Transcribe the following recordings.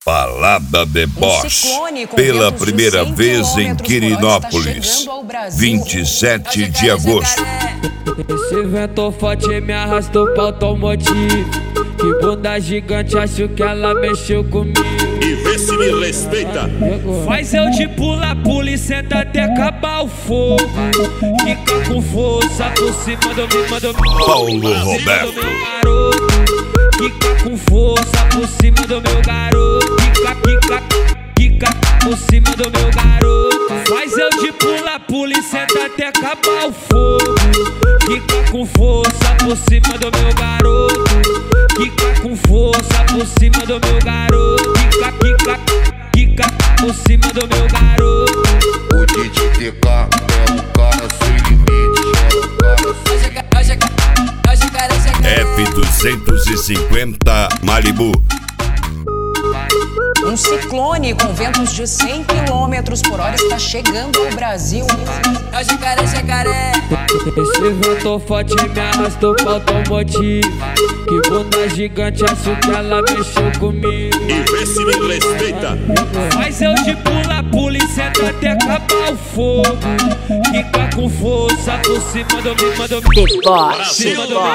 Balada Deboche, pela primeira vez em Quirinópolis, 27 de agosto. Esse vento forte me arrastou pra automotivo. Que bunda gigante, acho que ela mexeu comigo. E vê se me respeita. Faz eu de pula e senta até acabar o fogo. Quica com força por cima do meu Paulo Roberto. Quica com força por cima do meu garoto. Quica por cima do meu garoto. Faz eu de pula e senta até acabar o fogo. Quica com força por cima do meu garoto. Quica com força por cima do meu garoto. Quica por cima do meu garoto. O DJ TK é um cara sem limite. F250 Malibu. Um ciclone com ventos de 100 km/h está chegando ao Brasil. É o jacaré. Esse vento forte me arrastou pra automotivo. Que bunda gigante, acho que ela mexeu comigo. E vê se me respeita. Faz eu de pula e senta até acabar o fogo. Quica com força por cima do meu Deboche.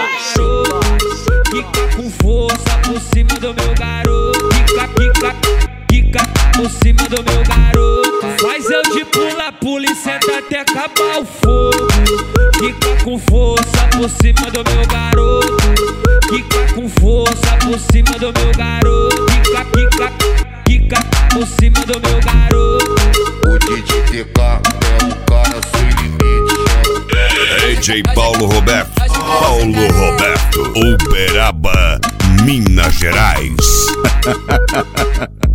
Quica com força por cima do meu garoto. Quica por cima do meu garoto. Faz eu de pula e senta até acabar o fogo. Quica com força por cima do meu garoto. Quica com força por cima do meu garoto. Quica por cima do meu garoto. O DJ TK é um cara sem limite. DJ Paulo Roberto. Paulo Roberto, Uberaba, Minas Gerais.